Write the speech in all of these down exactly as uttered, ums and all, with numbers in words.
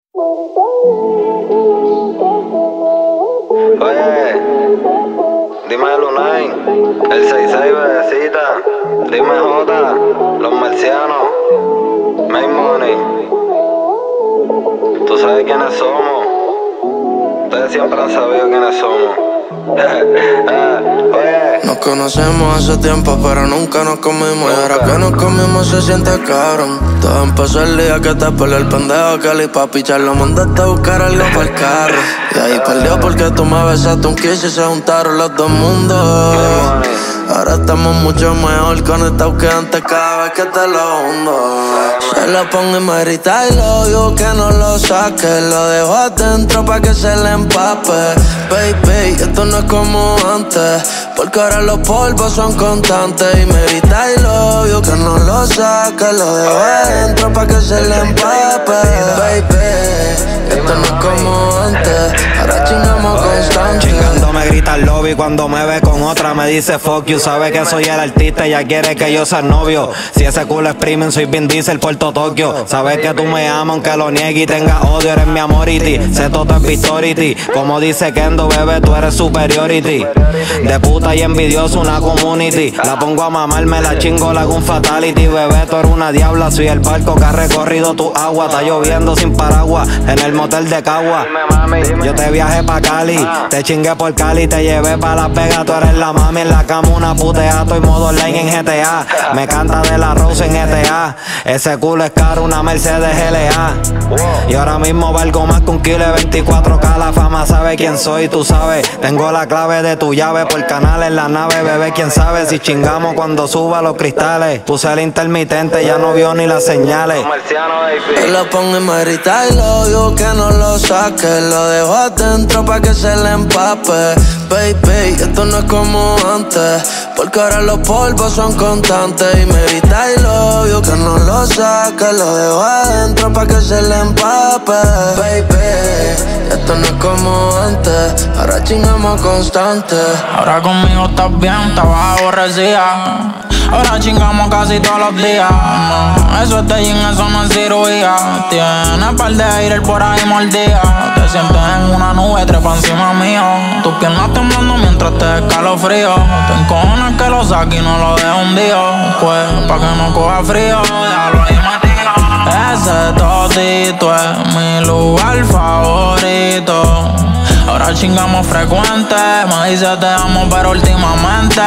Oye, dime Lunay, el seis seis bebecita, dime Jota, los marcianos, Make Money. Tú sabes quiénes somos, ustedes siempre han sabido quiénes somos. Oye. Nos conocemos hace tiempo, pero nunca nos comimos. Y ahora que nos comimos se siente cabrón. Todo empezó el día que te peleó el pendejo que le pa' pichar. Lo mandaste a buscar algo para el carro. Y ahí perdió porque tú me besaste un kiss y se juntaron los dos mundos. Ahora estamos mucho mejor conectados que antes cada vez que te lo hundo. Se lo pongo y me grita y lo digo que no lo saque. Lo dejo adentro pa' que se le empape. Baby, esto no es como antes, porque ahora los polvos son constantes. Y me grita y lo digo que no lo saque. Lo dejo adentro pa' que se le empape. Baby, esto no es como antes, ahora chingamos constante. Chingando me grita el lobby cuando me ve con otra me dice fuck you. Sabe que soy el artista y ya quiere que yo sea novio. Si ese culo es premium soy Vin Diesel Puerto Tokio. Sabes que tú me amas aunque lo niegue y tenga odio. Eres mi amority, sé todo es victority. Como dice Kendo, bebé, tú eres superiority. De puta y envidioso una community. La pongo a mamar, me la chingo, la hago un fatality. Bebé, tú eres una diabla, soy el barco que ha recorrido tu agua. Está lloviendo sin paraguas en el motel de Cagua. Yo te viajé pa' Cali, te chingué por Cali, te llevé pa' Las Vegas. Tú eres la mami en la cama, una putea. Estoy modo online en G T A, me canta de la Rose en G T A. Ese culo es caro, una Mercedes L A. Y ahora mismo valgo más que un kilo de veinticuatro K. La fama sabe quién soy, tú sabes. Tengo la clave de tu llave por canal en la nave, bebé, quién sabe si chingamos cuando suba los cristales. Puse el intermitente, ya no vio ni las señales. Se lo pongo y me grita y lo digo que no lo saque. Lo dejo adentro pa' que se le empape. Baby, esto no es como antes, porque ahora los polvos son constantes. Y me grita y lo digo que no lo saque. Lo dejo adentro pa' que se le empape. Baby, esto no es como antes, ahora chingamos constante. Ahora conmigo estás bien, estabas aborrecida. Ahora chingamos casi todos los días. No, eso es de gym, eso no es cirugía. Tienes par de aire por ahí mordida. Te sientes en una nube, trepa encima mío. Tus piernas temblando mientras te escalofrío. Te encojonas que lo saque y no lo dejes hundido. Pues, pa' que no coja frío, déjalo ahí metido. Ese totito es mi lugar favorito. Ahora chingamos frecuente. Me dice te amo pero últimamente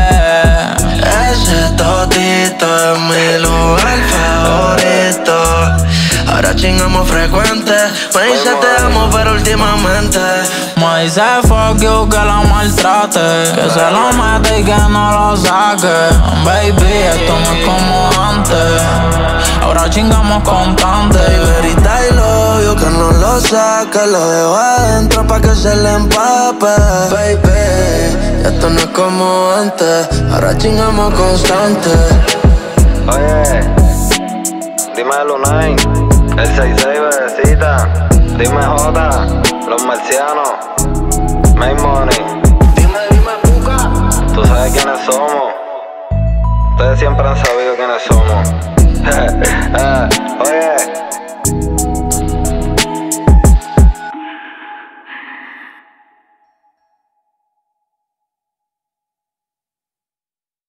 ese totito es mi lugar favorito. Ahora chingamos frecuente. Me dice te amo pero últimamente me dice fuck you, que la maltrate, que se lo mete y que no lo saque. Baby, esto no es como antes, ahora chingamos constante. Y me grita y lo digo que no lo saque. Lo dejo adentro pa' que se le empape. Baby, esto no es como antes, ahora chingamos constante. Oye, dime Lunay, el seis seis bebecita, dime Jota, los marcianos, Make Money. Dime, dime Puka, tú sabes quiénes somos, ustedes siempre han sabido quiénes somos. Oye,